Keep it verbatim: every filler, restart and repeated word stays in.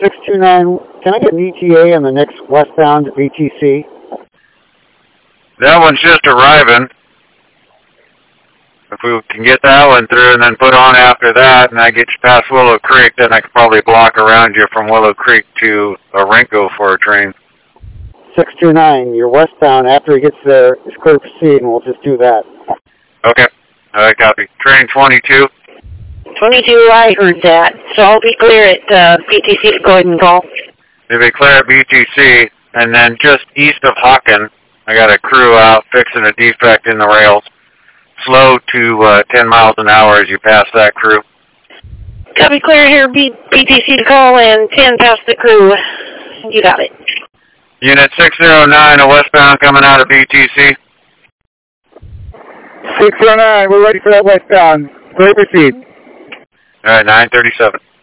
six two nine, can I get an E T A on the next westbound B T C? That one's just arriving. If we can get that one through and then put on after that, and I get you past Willow Creek, then I can probably block around you from Willow Creek to Orenco for a train. six two nine, you're westbound. After he gets there, it's clear to proceed, and we'll just do that. Okay. All right, copy. Train twenty-two. twenty-two, I heard that. So I'll be clear at uh, B T C to go ahead and call. You'll be clear at B T C, and then just east of Hawken, I got a crew out fixing a defect in the rails. Slow to uh, ten miles an hour as you pass that crew. Copy, clear here, B- BTC to call, and ten past the crew. You got it. Unit six zero nine, a westbound coming out of B T C. six zero nine, we're ready for that westbound. Clear to proceed. All right, nine thirty-seven.